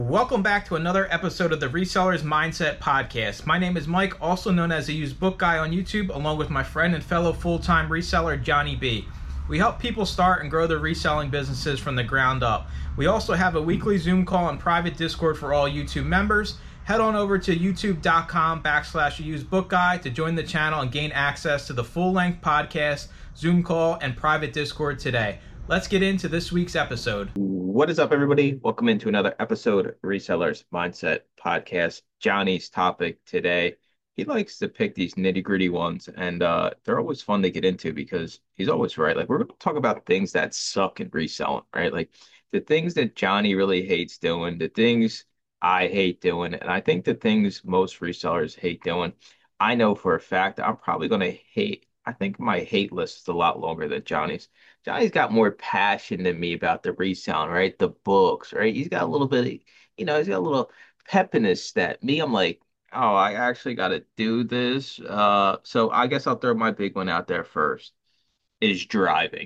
Welcome back to another episode of the Resellers Mindset Podcast. My name is Mike, also known as the Used Book Guy on YouTube, along with my friend and fellow full-time reseller, Johnny B. We help people start and grow their reselling businesses from the ground up. We also have a weekly Zoom call and private Discord for all YouTube members. Head on over to youtube.com/usedbookguy to join the channel and gain access to the full-length podcast, Zoom call, and private Discord today. Let's get into this week's episode. What is up, everybody? Welcome into another episode of Resellers Mindset Podcast. Johnny's topic today, he likes to pick these nitty-gritty ones, and they're always fun to get into because he's always right. Like, we're going to talk about things that suck in reselling, right? Like, the things that Johnny really hates doing, the things I hate doing, and I think the things most resellers hate doing. I know for a fact I'm probably going to hate. I think my hate list is a lot longer than Johnny's. Johnny's got more passion than me about the resound, right? The books, right? He's got a little bit of, he's got a little pep in his step. Me, I'm like, oh, I actually got to do this. So I guess I'll throw my big one out there first, is driving.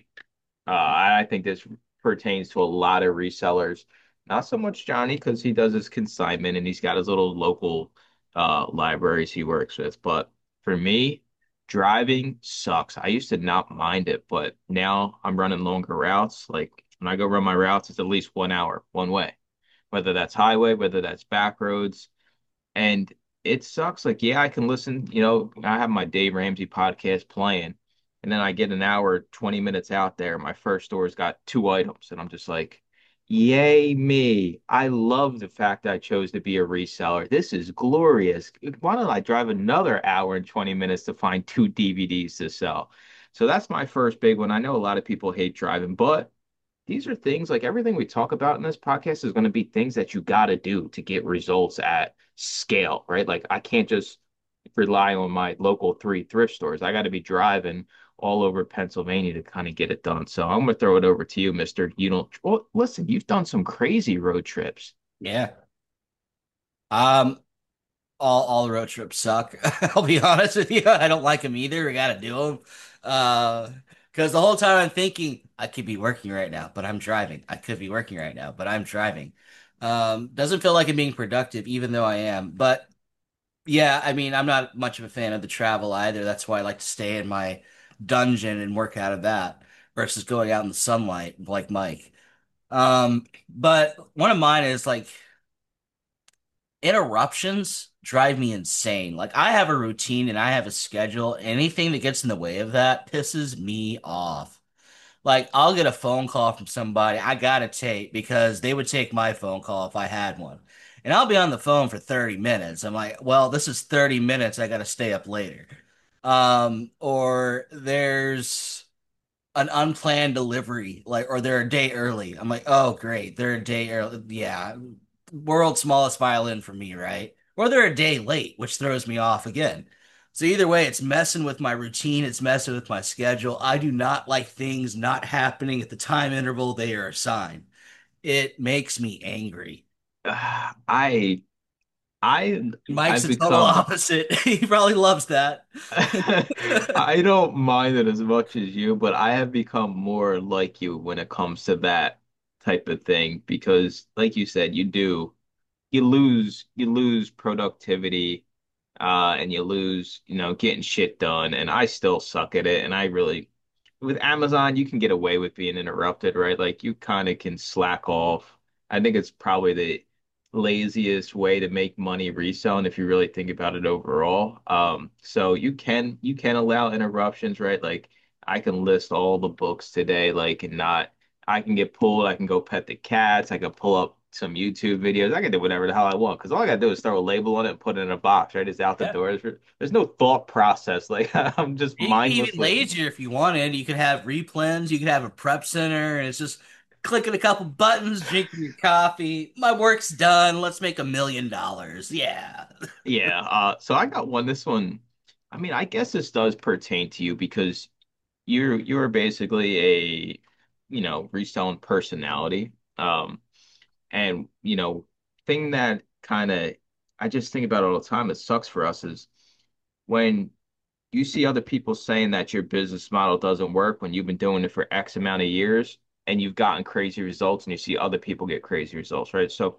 I think this pertains to a lot of resellers. Not so much Johnny because he does his consignment and he's got his little local libraries he works with. But for me, driving sucks. I used to not mind it, but now I'm running longer routes. Like when I go run my routes, it's at least 1 hour one way, whether that's highway, whether that's back roads. And it sucks. Like, yeah, I can listen, I have my Dave Ramsey podcast playing, and then I get an hour, 20 minutes out there. My first store's got two items, and I'm just like, yay, me. I love the fact I chose to be a reseller. This is glorious. Why don't I drive another hour and 20 minutes to find two DVDs to sell? So that's my first big one. I know a lot of people hate driving, but these are things like everything we talk about in this podcast is going to be things that you got to do to get results at scale, right? Like I can't just rely on my local three thrift stores. I got to be driving all over Pennsylvania to kind of get it done. So I'm going to throw it over to you, Mister. You don't, well, listen, you've done some crazy road trips. Yeah. Um, all the road trips suck. I'll be honest with you. I don't like them either. We gotta do them. Because the whole time I'm thinking I could be working right now, but I'm driving. I could be working right now, but I'm driving. Doesn't feel like I'm being productive, even though I am. But yeah, I mean, I'm not much of a fan of the travel either. That's why I like to stay in my dungeon and work out of that versus going out in the sunlight like Mike. But one of mine is like interruptions drive me insane. Like I have a routine and I have a schedule. Anything that gets in the way of that pisses me off. Like I'll get a phone call from somebody I gotta take because they would take my phone call if I had one. And I'll be on the phone for 30 minutes. I'm like, well, this is 30 minutes. I gotta stay up later. Or there's an unplanned delivery, like, or they're a day early. I'm like, oh, great, they're a day early. Yeah, world's smallest violin for me, right? Or they're a day late, which throws me off again. So either way, it's messing with my routine, it's messing with my schedule. I do not like things not happening at the time interval they are assigned. It makes me angry. I, I, Mike's I've the total become opposite. He probably loves that. I don't mind it as much as you, but I have become more like you when it comes to that type of thing because, like you said, you lose productivity, and you lose, getting shit done. And I still suck at it. And I really, with Amazon, you can get away with being interrupted, right? Like you kind of can slack off. I think it's probably the laziest way to make money reselling if you really think about it overall. So you can allow interruptions, right? Like I can list all the books today, like and not I can get pulled, I can go pet the cats, I can pull up some YouTube videos, I can do whatever the hell I want because all I gotta do is throw a label on it and put it in a box, right? It's out the Yeah. door. There's no thought process. Like I'm just You could be even mindlessly. lazier if you wanted. You could have replens, you could have a prep center, and it's just clicking a couple buttons, drinking your coffee. My work's done. Let's make $1 million. Yeah. Yeah, so I got one. This one, I mean, I guess this does pertain to you because you're basically a, reselling personality. And thing that kind of I just think about all the time, it sucks for us is when you see other people saying that your business model doesn't work when you've been doing it for X amount of years and you've gotten crazy results and you see other people get crazy results, right? So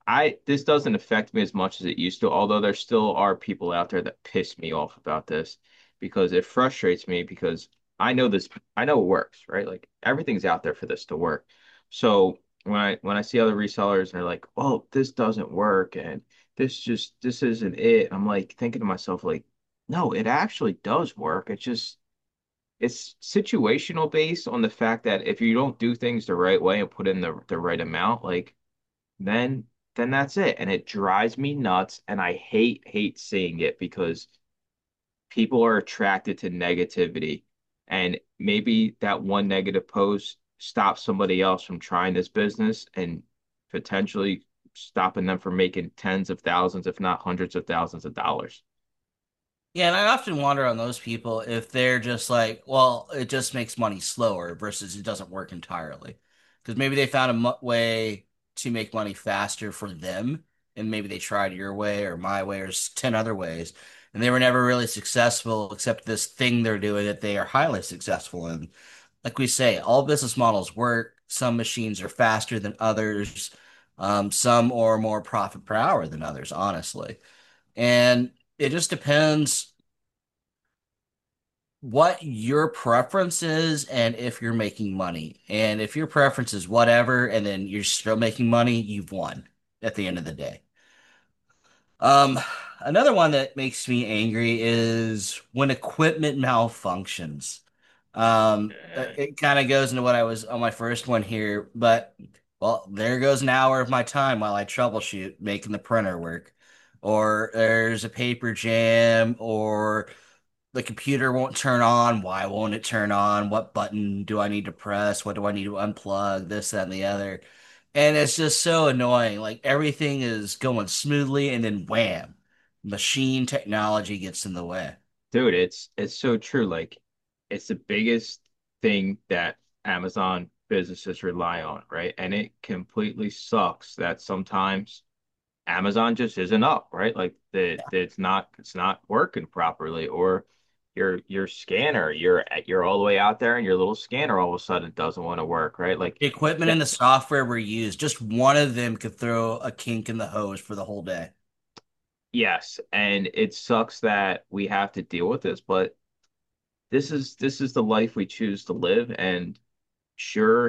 I this doesn't affect me as much as it used to, although there still are people out there that piss me off about this because it frustrates me because I know this, I know it works, right? Like everything's out there for this to work. So when I see other resellers and they're like, "Oh, this doesn't work," and this isn't it, I'm like thinking to myself like, "No, it actually does work. It's situational based on the fact that if you don't do things the right way and put in the right amount, like then then that's it. And it drives me nuts. And I hate seeing it because people are attracted to negativity. And maybe that one negative post stops somebody else from trying this business and potentially stopping them from making tens of thousands, if not hundreds of thousands of dollars. Yeah, and I often wonder on those people if they're just like, well, it just makes money slower versus it doesn't work entirely. Because maybe they found a way to make money faster for them, and maybe they tried your way or my way or 10 other ways, and they were never really successful except this thing they're doing that they are highly successful in. Like we say, all business models work. Some machines are faster than others. Some are more profit per hour than others, honestly. And it just depends what your preference is and if you're making money. And if your preference is whatever, and then you're still making money, you've won at the end of the day. Um, Another one that makes me angry is when equipment malfunctions. It kind of goes into what I was on my first one here, but well, there goes an hour of my time while I troubleshoot making the printer work. Or there's a paper jam, or the computer won't turn on. Why won't it turn on? What button do I need to press? What do I need to unplug? This, that, and the other. And it's just so annoying. Like everything is going smoothly, and then wham, machine technology gets in the way. Dude, it's so true. Like it's the biggest thing that Amazon businesses rely on, right? And it completely sucks that sometimes Amazon just isn't up, right? Like it's not working properly, or your scanner, you're all the way out there and your little scanner all of a sudden doesn't want to work, right? Like The equipment that, and the software we use, just one of them could throw a kink in the hose for the whole day. yes, and it sucks that we have to deal with this, but this is the life we choose to live. And sure,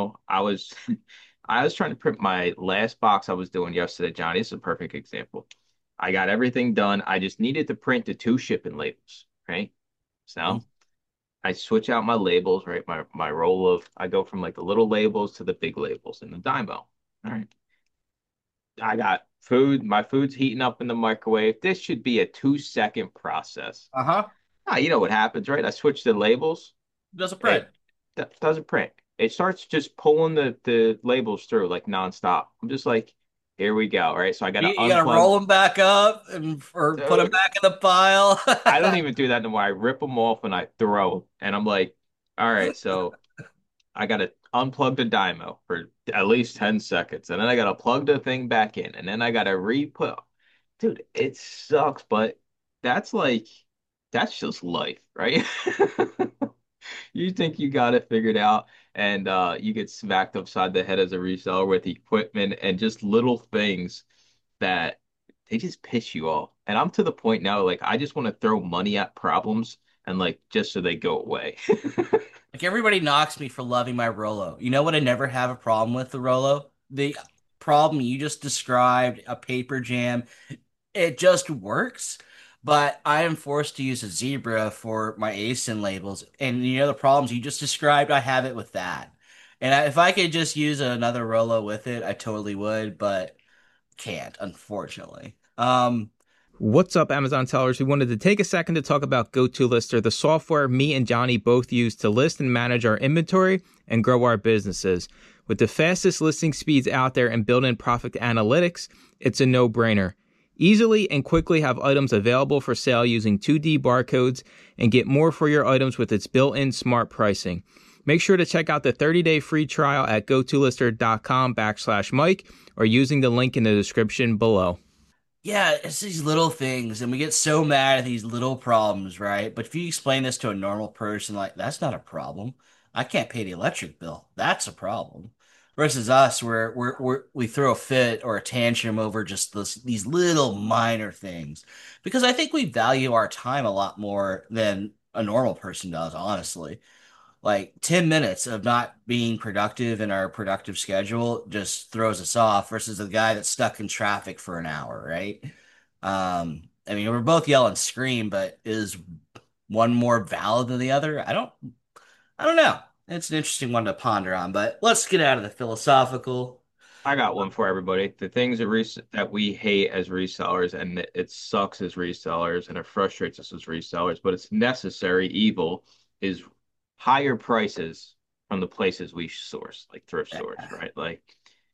I was trying to print my last box I was doing yesterday, Johnny. This is a perfect example. I got everything done. I just needed to print the two shipping labels, right? So I switch out my labels, right? My roll of I go from like the little labels to the big labels in the Dymo. All right. I got food. My food's heating up in the microwave. This should be a 2-second process. Uh-huh. Ah, you know what happens, right? I switch the labels. Does a print. It doesn't print. It starts just pulling the labels through like nonstop. I'm just like, here we go, right? So I got to You gotta unplug. roll them back up and or put them Dude, back in the pile. I don't even do that anymore. I rip them off and I throw them. And I'm like, all right, so I got to unplug the Dymo for at least 10 seconds. And then I got to plug the thing back in. And then I got to re-put. Dude, it sucks, but that's like, that's just life, right? You think you got it figured out, and you get smacked upside the head as a reseller with equipment and just little things that they just piss you off. And I'm to the point now, like I just want to throw money at problems and like just so they go away. Like everybody knocks me for loving my Rolo. You know what I never have a problem with the Rolo? The problem you just described, a paper jam, it just works. But I am forced to use a zebra for my ASIN labels. And the problems you just described, I have it with that. And if I could just use another Rolo with it, I totally would, but can't, unfortunately. What's up, Amazon sellers? We wanted to take a second to talk about GoToLister, the software me and Johnny both use to list and manage our inventory and grow our businesses. With the fastest listing speeds out there and built-in profit analytics, it's a no-brainer. Easily and quickly have items available for sale using 2D barcodes and get more for your items with its built-in smart pricing. Make sure to check out the 30-day free trial at gotolister.com/Mike or using the link in the description below. Yeah, it's these little things, and we get so mad at these little problems, right? But if you explain this to a normal person, like, that's not a problem. I can't pay the electric bill. That's a problem. versus us, where we throw a fit or a tantrum over just these little minor things. Because I think we value our time a lot more than a normal person does, honestly. Like 10 minutes of not being productive in our productive schedule just throws us off versus the guy that's stuck in traffic for an hour, right? I mean, we're both yelling scream, but is one more valid than the other? I don't know. It's an interesting one to ponder on, but let's get out of the philosophical. I got one for everybody. The things that we hate as resellers, and it sucks as resellers, and it frustrates us as resellers, but it's necessary evil, is higher prices from the places we source, like thrift stores, right? Like,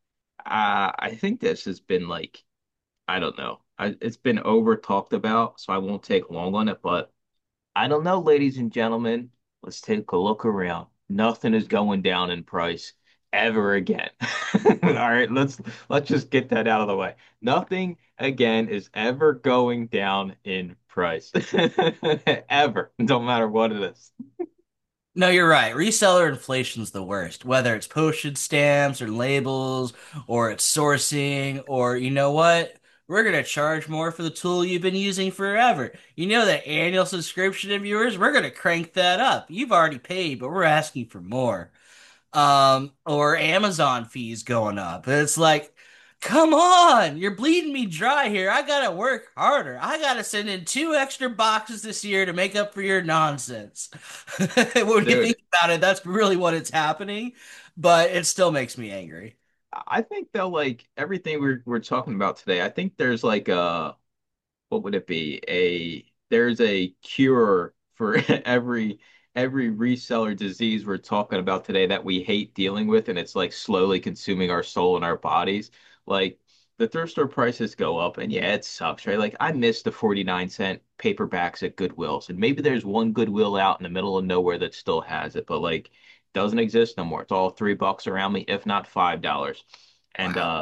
I think this has been like, I don't know, it's been over talked about, so I won't take long on it, but I don't know, ladies and gentlemen. Let's take a look around. Nothing is going down in price ever again. All right, let's just get that out of the way. Nothing again is ever going down in price. Ever. Don't matter what it is. No, you're right. Reseller inflation's the worst, whether it's postage stamps or labels or it's sourcing or you know what? We're gonna charge more for the tool you've been using forever. You know that annual subscription of yours? We're gonna crank that up. You've already paid, but we're asking for more. Or Amazon fees going up. It's like, come on, you're bleeding me dry here. I gotta work harder. I gotta send in 2 extra boxes this year to make up for your nonsense. When you think Dude, about it, that's really what it's happening, but it still makes me angry. I think though, like everything we're talking about today, I think there's like what would it be? There's a cure for every reseller disease we're talking about today that we hate dealing with, and it's like slowly consuming our soul and our bodies. Like the thrift store prices go up, and yeah, it sucks, right? Like I miss the 49-cent paperbacks at Goodwill's, and maybe there's one Goodwill out in the middle of nowhere that still has it, but like doesn't exist no more. It's all $3 around me, if not $5. And Wow.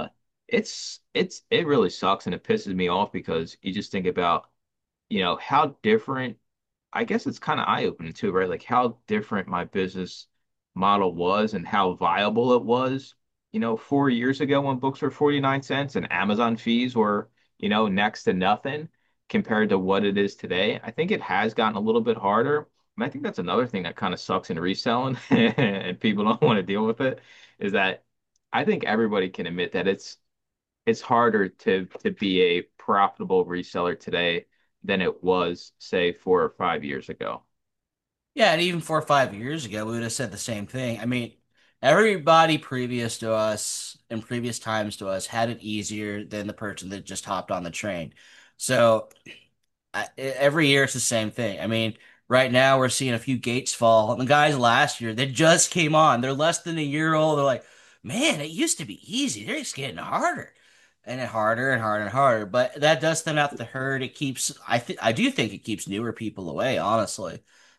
it really sucks and it pisses me off because you just think about, how different, I guess it's kind of eye-opening too, right? Like how different my business model was and how viable it was, 4 years ago when books were 49 cents and Amazon fees were, next to nothing compared to what it is today. I think it has gotten a little bit harder. And I think that's another thing that kind of sucks in reselling and people don't want to deal with it is that I think everybody can admit that it's harder to be a profitable reseller today than it was, say, 4 or 5 years ago. Yeah, and even 4 or 5 years ago, we would have said the same thing. I mean, everybody previous to us in previous times to us had it easier than the person that just hopped on the train. So every year it's the same thing. I mean, right now we're seeing a few gates fall. And the guys last year, they just came on. They're less than a year old. They're like, man, it used to be easy. They're just getting harder. And it harder and harder and harder. But that does thin out the herd. I do think it keeps newer people away, honestly.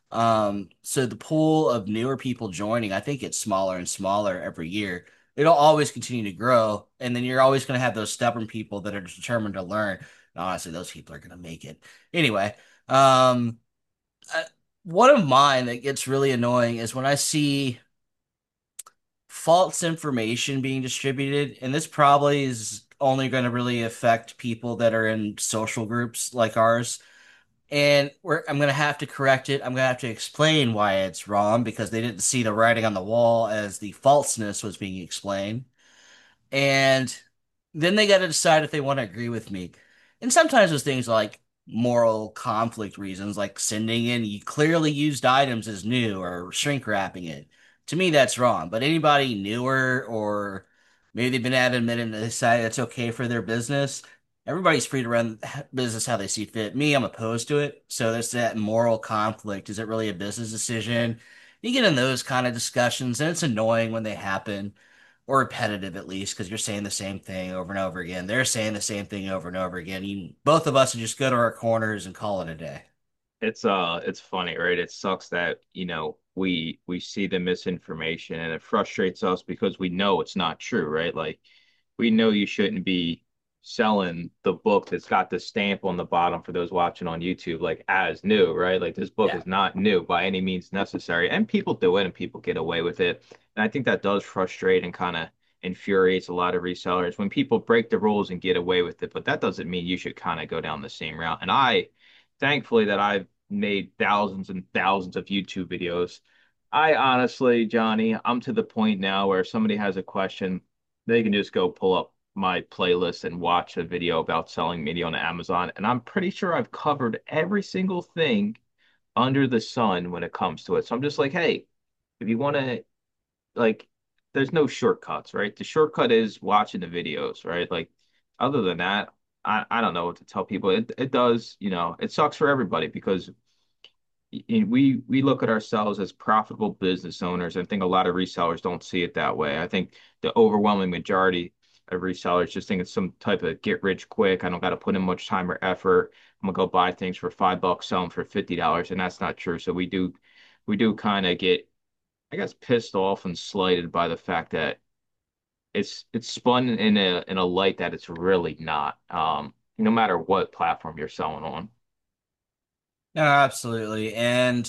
So the pool of newer people joining, I think it's smaller and smaller every year. It'll always continue to grow, and then you're always going to have those stubborn people that are determined to learn. And honestly, those people are going to make it. Anyway, um, uh, one of mine that gets really annoying is when I see false information being distributed, and this probably is only going to really affect people that are in social groups like ours. And I'm going to have to correct it. I'm going to have to explain why it's wrong because they didn't see the writing on the wall as the falseness was being explained. And then they got to decide if they want to agree with me. And sometimes those things are like moral conflict reasons, like sending in clearly used items as new or shrink wrapping it. To me, that's wrong. But anybody newer or maybe they've been at it a minute and they decide that's okay for their business, everybody's free to run business how they see fit. Me, I'm opposed to it. So there's that moral conflict. Is it really a business decision? You get in those kind of discussions, and it's annoying when they happen or repetitive at least, because you're saying the same thing over and over again. They're saying the same thing over and over again. Both of us would just go to our corners and call it a day. It's funny, right? It sucks that, we see the misinformation and it frustrates us because we know it's not true, right? Like we know you shouldn't be selling the book that's got the stamp on the bottom for those watching on YouTube, like as new, right? Like this book Yeah. is not new by any means necessary. And people do it and people get away with it. And I think that does frustrate and kind of infuriates a lot of resellers when people break the rules and get away with it. But that doesn't mean you should kind of go down the same route. And thankfully, that I've made thousands and thousands of YouTube videos. I honestly, Johnny, I'm to the point now where if somebody has a question, they can just go pull up my playlist and watch a video about selling media on Amazon. And I'm pretty sure I've covered every single thing under the sun when it comes to it. So I'm just like, hey, if you want to, like, there's no shortcuts, right? The shortcut is watching the videos, right? Like, other than that, I don't know what to tell people. It does, it sucks for everybody because we look at ourselves as profitable business owners. I think a lot of resellers don't see it that way. I think the overwhelming majority of resellers just think it's some type of get rich quick. I don't got to put in much time or effort. I'm gonna go buy things for $5, sell them for $50, and that's not true. So we do kind of get, I guess, pissed off and slighted by the fact that it's spun in a light that it's really not. No matter what platform you're selling on. No, absolutely. And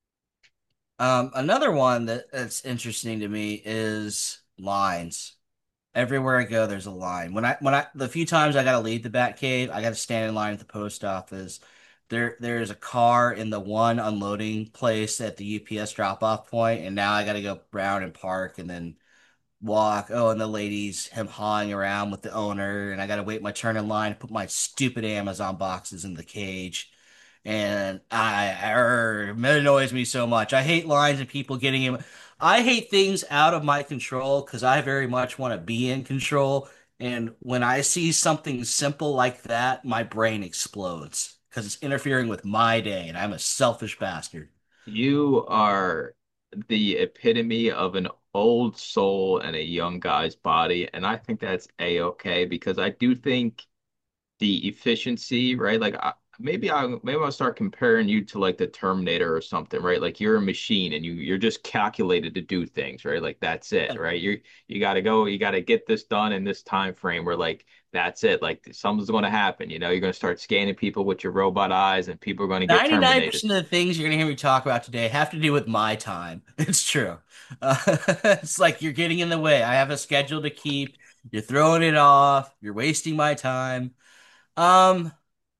another one that's interesting to me is lines. Everywhere I go, there's a line. The few times I gotta leave the Batcave, I gotta stand in line at the post office. There's a car in the one unloading place at the UPS drop-off point, and now I gotta go around and park and then walk. Oh, and the lady's him hawing around with the owner, and I gotta wait my turn in line to put my stupid Amazon boxes in the cage. And it annoys me so much. I hate lines and people getting in. I hate things out of my control because I very much want to be in control. And when I see something simple like that, my brain explodes because it's interfering with my day, and I'm a selfish bastard. You are the epitome of an old soul and a young guy's body, and I think that's a-okay because I do think the efficiency, right? Like maybe I'll start comparing you to like the Terminator or something, right? Like you're a machine and you're just calculated to do things, right? Like that's it, right? You got to go, you got to get this done in this time frame where like that's it. Like something's going to happen, you're going to start scanning people with your robot eyes and people are going to get terminated. 99% of the things you're going to hear me talk about today have to do with my time. It's true. Uh, it's like you're getting in the way. I have a schedule to keep. You're throwing it off. You're wasting my time. Um,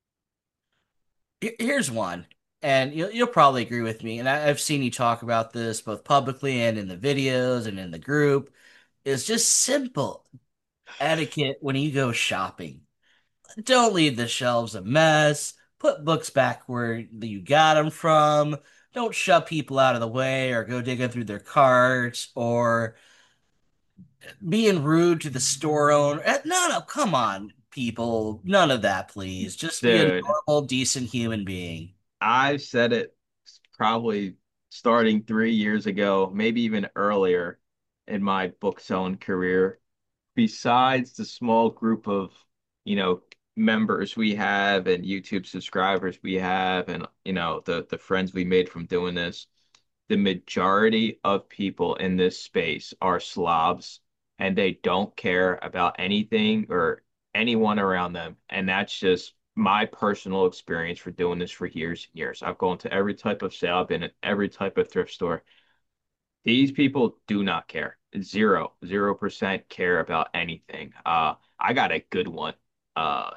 Here's one, and you'll probably agree with me. And I've seen you talk about this both publicly and in the videos and in the group. It's just simple etiquette when you go shopping. Don't leave the shelves a mess. Put books back where you got them from. Don't shove people out of the way or go digging through their carts or being rude to the store owner. No, no, come on, people. None of that, please. Just be a Dude, normal, decent human being. I've said it probably starting 3 years ago, maybe even earlier in my book selling career. Besides the small group of, you know, members we have and YouTube subscribers we have and, the friends we made from doing this, the majority of people in this space are slobs and they don't care about anything or anyone around them. And that's just my personal experience for doing this for years and years. I've gone to every type of sale, I've been in every type of thrift store. These people do not care. 0% care about anything. I got a good one. Uh,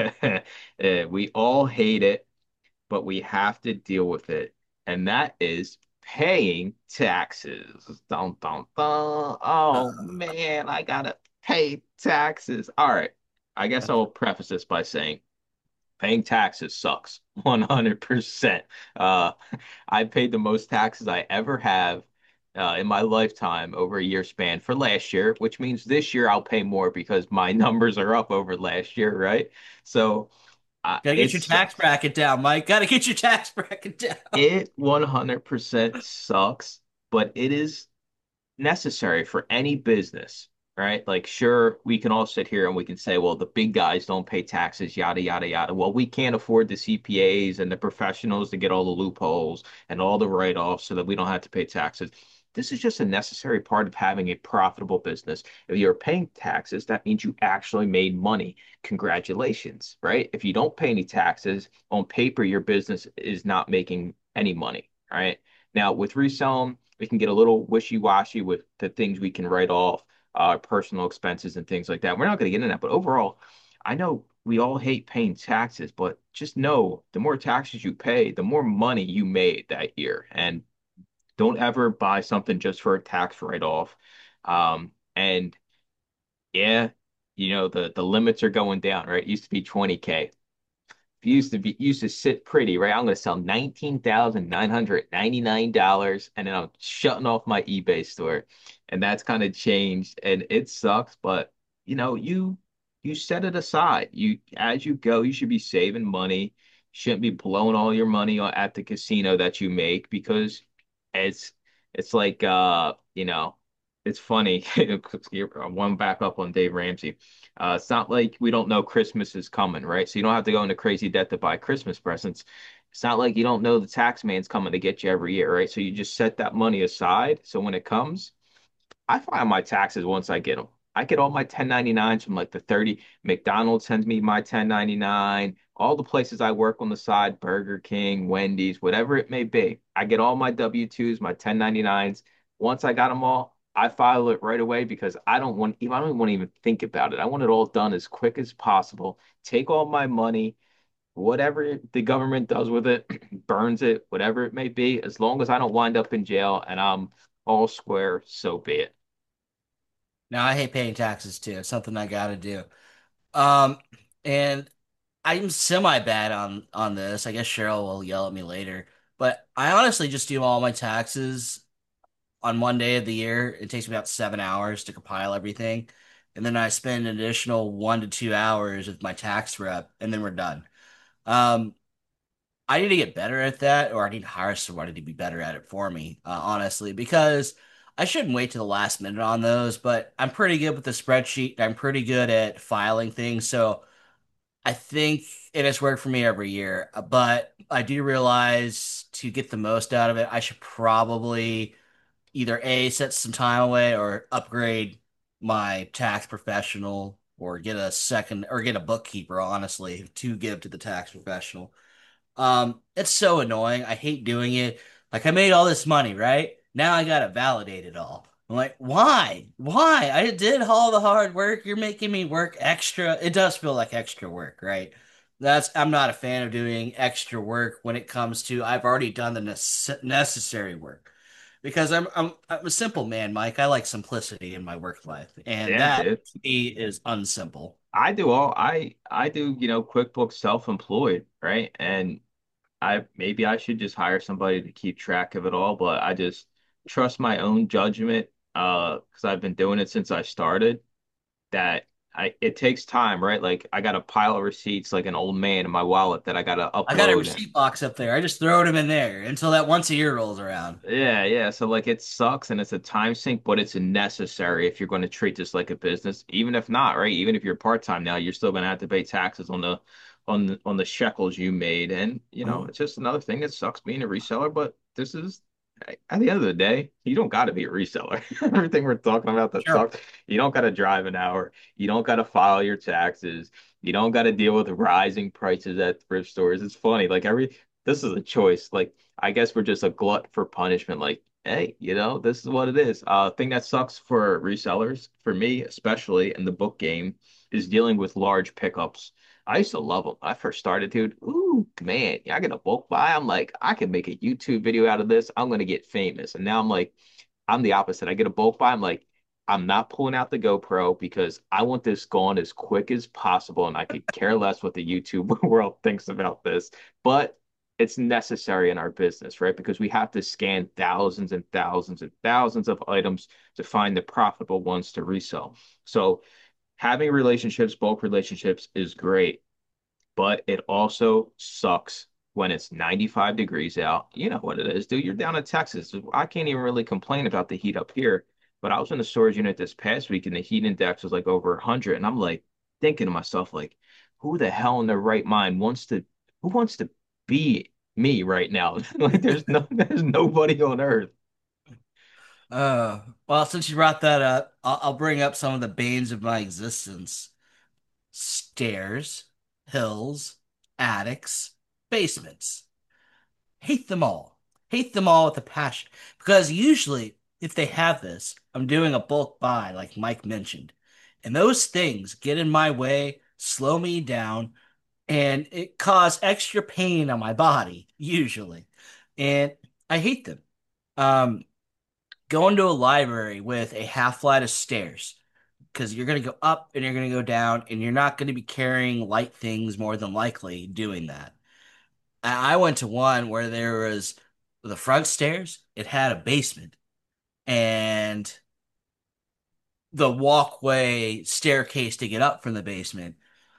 we all hate it, but we have to deal with it, and that is paying taxes. Dun, dun, dun. Oh man, I gotta pay taxes. All right, I guess I'll preface this by saying paying taxes sucks 100%. Uh, I paid the most taxes I ever have in my lifetime over a year span for last year, which means this year I'll pay more because my numbers are up over last year, right? So Gotta get your it's tax bracket down, Mike. Gotta get your tax bracket down. it 100% sucks, but it is necessary for any business, right? Like, sure, we can all sit here and we can say, well, the big guys don't pay taxes, yada, yada, yada. Well, we can't afford the CPAs and the professionals to get all the loopholes and all the write-offs so that we don't have to pay taxes. This is just a necessary part of having a profitable business. If you're paying taxes, that means you actually made money. Congratulations, right? If you don't pay any taxes, on paper, your business is not making any money, right? Now, with reselling, we can get a little wishy-washy with the things we can write off. personal expenses and things like that. We're not going to get into that, but overall, I know we all hate paying taxes, but just know the more taxes you pay, the more money you made that year. And don't ever buy something just for a tax write-off. And yeah, the limits are going down, right? It used to be 20K. Used to sit pretty, right? I'm gonna sell $19,999 and then I'm shutting off my eBay store. And that's kind of changed and it sucks, but you set it aside. You as you go, you should be saving money. Shouldn't be blowing all your money at the casino that you make because it's it's like it's funny. One back up on Dave Ramsey. It's not like we don't know Christmas is coming, right? So you don't have to go into crazy debt to buy Christmas presents. It's not like you don't know the tax man's coming to get you every year, right? So you just set that money aside. So when it comes, I file my taxes once I get them. I get all my 1099s from like the 30. McDonald's sends me my 1099. All the places I work on the side, Burger King, Wendy's, whatever it may be. I get all my W-2s, my 1099s. Once I got them all, I file it right away because I don't want to even think about it. I want it all done as quick as possible. Take all my money, whatever the government does with it, burns it, whatever it may be, as long as I don't wind up in jail and I'm all square, so be it. Now I hate paying taxes too. It's something I gotta do. Um, and I'm semi bad on this. I guess Cheryl will yell at me later, but I honestly just do all my taxes on one day of the year. It takes me about 7 hours to compile everything, and then I spend an additional 1 to 2 hours with my tax rep, and then we're done. Um, I need to get better at that, or I need to hire somebody to be better at it for me, honestly, because I shouldn't wait to the last minute on those. But I'm pretty good with the spreadsheet. I'm pretty good at filing things, so. I think it has worked for me every year, but I do realize to get the most out of it, I should probably either A, set some time away or upgrade my tax professional or get a second or get a bookkeeper, honestly, to give to the tax professional. It's so annoying. I hate doing it. Like I made all this money, right? Now I gotta validate it all. I'm like, why? Why? I did all the hard work. You're making me work extra. It does feel like extra work, right? I'm not a fan of doing extra work when it comes to I've already done the necessary work. Because I'm a simple man, Mike. I like simplicity in my work life, and Yeah, that dude. to me is unsimple. I do, QuickBooks self-employed, right? And maybe I should just hire somebody to keep track of it all, but I just trust my own judgment, because I've been doing it since I started, that it takes time, right? Like I got a pile of receipts like an old man in my wallet that I gotta I got a upload. receipt box up there. I just throw them in there until that once a year rolls around. Yeah, yeah. So like it sucks and it's a time sink, but it's necessary if you're going to treat this like a business. Even if not, right? Even if you're part-time now, you're still going to have to pay taxes on the shekels you made. And it's just another thing that sucks being a reseller, but this is at the end of the day, you don't got to be a reseller. Everything we're talking about that Sure. sucks. You don't got to drive an hour. You don't got to file your taxes. You don't got to deal with rising prices at thrift stores. It's funny. Like this is a choice. Like I guess we're just a glut for punishment. Like, hey, this is what it is. Thing that sucks for resellers, for me especially in the book game, is dealing with large pickups. I used to love them. When I first started, dude. Ooh, man, I get a bulk buy. I'm like, I can make a YouTube video out of this. I'm gonna get famous. And now I'm like, I'm the opposite. I get a bulk buy. I'm like, I'm not pulling out the GoPro because I want this gone as quick as possible, and I could care less what the YouTube world thinks about this. But it's necessary in our business, right? Because we have to scan thousands and thousands and thousands of items to find the profitable ones to resell. So having relationships, bulk relationships is great, but it also sucks when it's 95 degrees out. You know what it is, dude. You're down in Texas. I can't even really complain about the heat up here, but I was in the storage unit this past week and the heat index was like over 100. And I'm like thinking to myself, like, who the hell in their right mind who wants to be me right now? Like, there's nobody on earth. Well, since you brought that up, I'll bring up some of the banes of my existence. Stairs, hills, attics, basements. Hate them all. Hate them all with a passion. Because usually if they have this, I'm doing a bulk buy, like Mike mentioned. And those things get in my way, slow me down, and it cause extra pain on my body, usually. And I hate them. Um, Going to a library with a half flight of stairs, because you're going to go up and you're going to go down, and you're not going to be carrying light things more than likely doing that. I went to one where there was the front stairs, it had a basement, and the walkway staircase to get up from the basement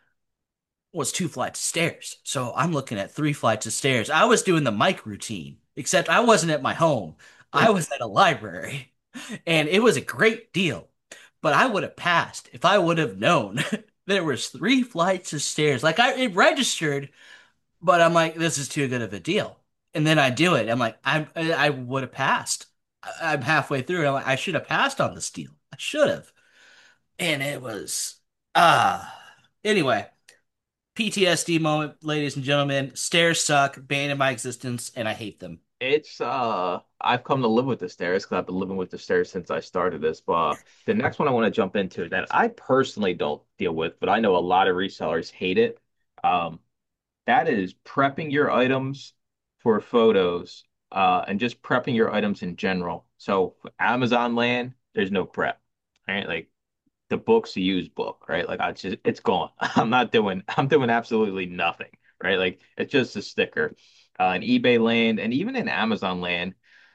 was two flights of stairs. So I'm looking at three flights of stairs. I was doing the mic routine, except I wasn't at my home. I was at a library, and it was a great deal. But I would have passed if I would have known there was three flights of stairs. Like it registered, but I'm like, this is too good of a deal. And then I do it. I'm like, I would have passed. I'm halfway through. I'm like, I should have passed on this deal. I should have. And it was ah. Anyway, PTSD moment, ladies and gentlemen. Stairs suck, bane in my existence, and I hate them. It's I've come to live with the stairs because I've been living with the stairs since I started this. But the next one I want to jump into that I personally don't deal with, but I know a lot of resellers hate it. Um, that is prepping your items for photos, and just prepping your items in general. So for Amazon land, there's no prep, right? Like the book's a used book, right? Like I just it's gone. I'm doing absolutely nothing, right? Like it's just a sticker. In eBay land and even in Amazon land,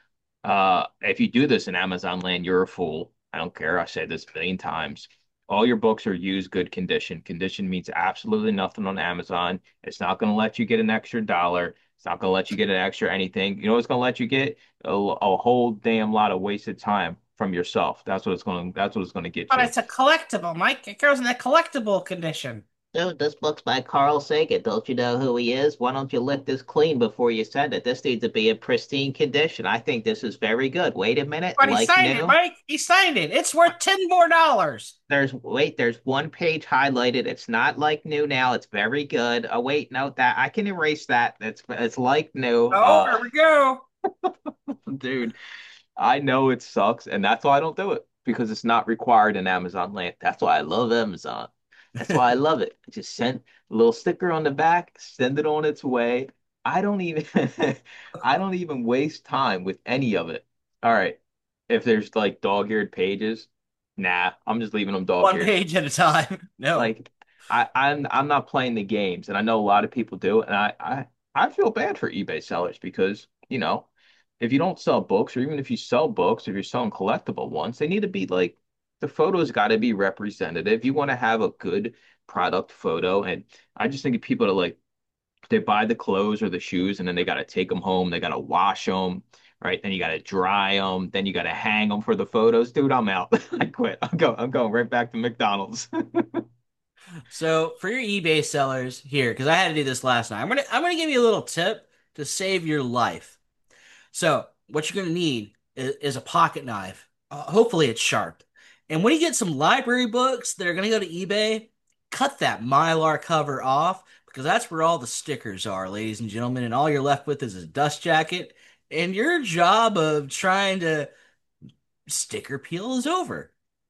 if you do this in Amazon land, you're a fool. I don't care. I said this a million times. All your books are used good condition. Condition means absolutely nothing on Amazon. It's not going to let you get an extra dollar. It's not going to let you get an extra anything. You know what's going to let you get? A whole damn lot of wasted time from yourself. That's what it's going to get But you. it's a collectible, Mike. It goes in the collectible condition. Dude, this book's by Carl Sagan. Don't you know who he is? Why don't you lick this clean before you send it? This needs to be in pristine condition. I think this is very good. Wait a minute, But he like signed it, new. Mike. He signed it. It's worth 10 more dollars. There's one page highlighted. It's not like new now. It's very good. Oh wait, no, that I can erase that. It's like new. Oh, here we go. Dude, I know it sucks, and that's why I don't do it because it's not required in Amazon land. That's why I love Amazon. That's why I love it. Just send a little sticker on the back, send it on its way. I don't even I don't even waste time with any of it. All right. If there's like dog-eared pages, nah, I'm just leaving them One dog-eared. page at a time. No. Like I'm not playing the games, and I know a lot of people do, and I feel bad for eBay sellers because, if you don't sell books, or even if you sell books, if you're selling collectible ones, they need to be like the photos got to be representative. You want to have a good product photo, and I just think of people that like they buy the clothes or the shoes, and then they got to take them home, they got to wash them. Right, then you got to dry them, then you got to hang them for the photos. Dude, I'm out. I quit. I'm going right back to McDonald's. So for your eBay sellers here, because I had to do this last night, I'm gonna give you a little tip to save your life. So what you're gonna need is a pocket knife. Hopefully it's sharp. And when you get some library books that are gonna go to eBay, cut that Mylar cover off because that's where all the stickers are, ladies and gentlemen. And all you're left with is a dust jacket. And your job of trying to sticker peel is over.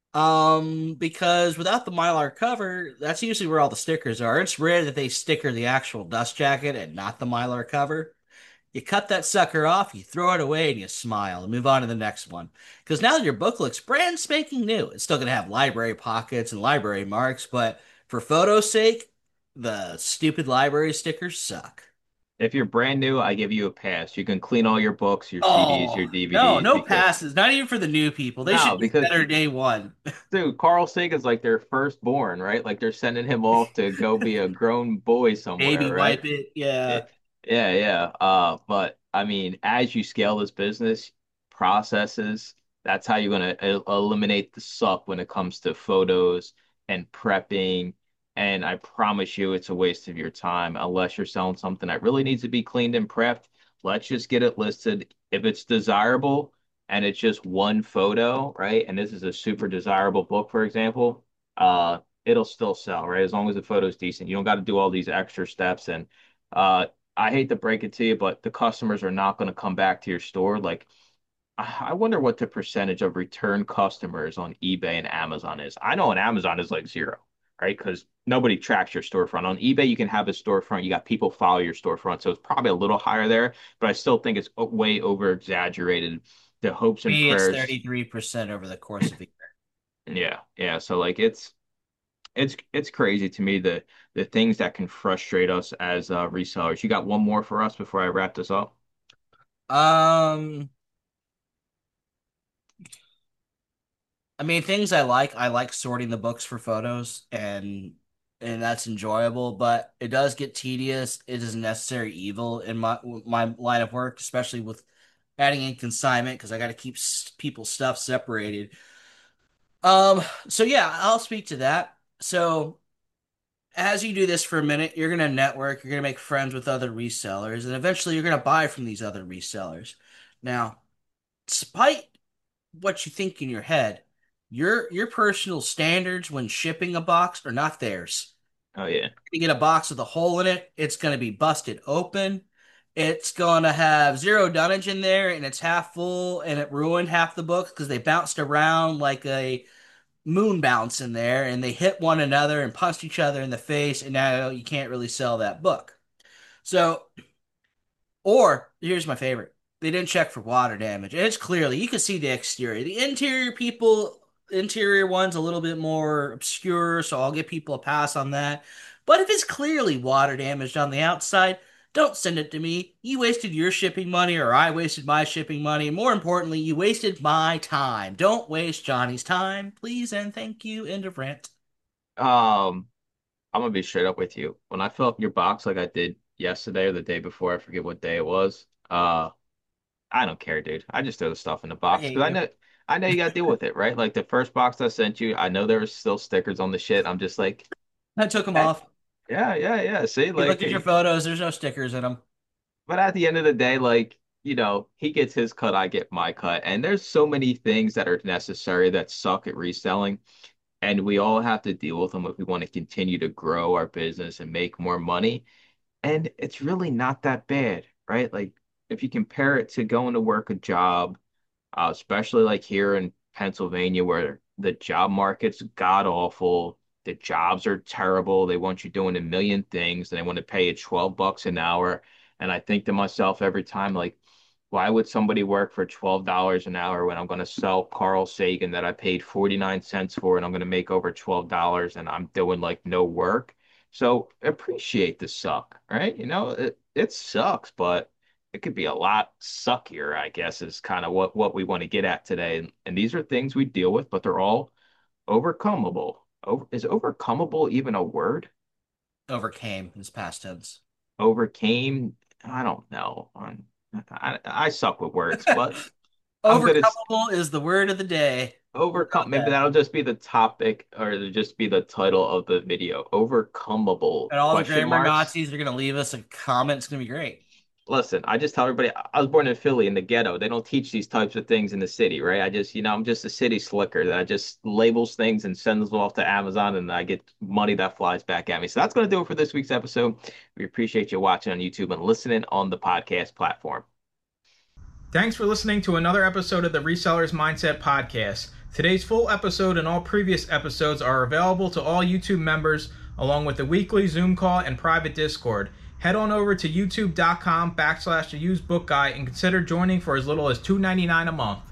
Because without the Mylar cover, that's usually where all the stickers are. It's rare that they sticker the actual dust jacket and not the Mylar cover. You cut that sucker off, you throw it away, and you smile and move on to the next one. Because now that your book looks brand spanking new, it's still going to have library pockets and library marks, but for photo's sake, the stupid library stickers suck. If you're brand new, I give you a pass. You can clean all your books, your CDs, Oh, your no, DVDs no because passes. Not even for the new people. They no, should do because better day one. dude, Carl Sagan's like their firstborn, right? Like they're sending him off to go be a grown boy Baby somewhere, right? wipe it. Yeah. It, yeah, yeah. But I mean, as you scale this business, processes, that's how you're gonna eliminate the suck when it comes to photos and prepping. And I promise you, it's a waste of your time unless you're selling something that really needs to be cleaned and prepped. Let's just get it listed. If it's desirable and it's just one photo, right? And this is a super desirable book, for example, it'll still sell, right? As long as the photo's decent. You don't got to do all these extra steps. And uh, I hate to break it to you, but the customers are not going to come back to your store. Like I wonder what the percentage of return customers on eBay and Amazon is. I know on Amazon is like zero, right? Because nobody tracks your storefront. On eBay, you can have a storefront. You got people follow your storefront, so it's probably a little higher there. But I still think it's way over exaggerated. The hopes and Me, it's prayers. 33% over the course of a year. Yeah, yeah. So like it's crazy to me the things that can frustrate us as resellers. You got one more for us before I wrap this up? Um, I mean, things I like sorting the books for photos and that's enjoyable, but it does get tedious. It is a necessary evil in my line of work, especially with adding in consignment because I got to keep people's stuff separated. So yeah, I'll speak to that. So as you do this for a minute, you're gonna network, you're gonna make friends with other resellers, and eventually you're gonna buy from these other resellers. Now, despite what you think in your head, your personal standards when shipping a box are not theirs. Oh yeah. You get a box with a hole in it, it's going to be busted open. It's going to have zero dunnage in there, and it's half full, and it ruined half the book because they bounced around like a moon bounce in there, and they hit one another and punched each other in the face, and now you can't really sell that book. So or here's my favorite. They didn't check for water damage. And it's clearly you can see the exterior. The interior one's a little bit more obscure, so I'll give people a pass on that. But if it's clearly water damaged on the outside, don't send it to me. You wasted your shipping money, or I wasted my shipping money. And more importantly, you wasted my time. Don't waste Johnny's time, please and thank you. End of rant. Um, I'm gonna be straight up with you. When I fill up your box like I did yesterday or the day before, I forget what day it was. I don't care, dude. I just throw the stuff in the I box hate because you. I know you gotta deal with it, right? Like the first box I sent you, I know there was still stickers on the shit. I'm just like, I took them eh, off. yeah, yeah, yeah. See, You like, looked at your photos. There's no stickers in them. but at the end of the day, like, he gets his cut, I get my cut. And there's so many things that are necessary that suck at reselling. And we all have to deal with them if we want to continue to grow our business and make more money. And it's really not that bad, right? Like, if you compare it to going to work a job, especially like here in Pennsylvania, where the job market's god awful. The jobs are terrible. They want you doing a million things and they want to pay you $12 an hour. And I think to myself every time, like, why would somebody work for $12 an hour when I'm going to sell Carl Sagan that I paid 49 cents for and I'm going to make over $12 and I'm doing like no work? So appreciate the suck, right? It sucks, but it could be a lot suckier, I guess, is kind of what we want to get at today. And these are things we deal with, but they're all overcomable. Is overcomable even a word? Overcame is past tense. Overcame? I don't know. I suck with words, but I'm good at Overcomable is the word of the day. What about overcome. Maybe that? that'll just be the topic or it'll just be the title of the video. Overcomable And all the question grammar marks. Nazis are going to leave us a comment. It's going to be great. Listen, I just tell everybody I was born in Philly in the ghetto. They don't teach these types of things in the city, right? I just, I'm just a city slicker that I just labels things and sends them off to Amazon and I get money that flies back at me. So that's going to do it for this week's episode. We appreciate you watching on YouTube and listening on the podcast platform. Thanks for listening to another episode of the Resellers Mindset Podcast. Today's full episode and all previous episodes are available to all YouTube members, along with the weekly Zoom call and private Discord. Head on over to youtube.com/theusebookguy and consider joining for as little as $2.99 a month.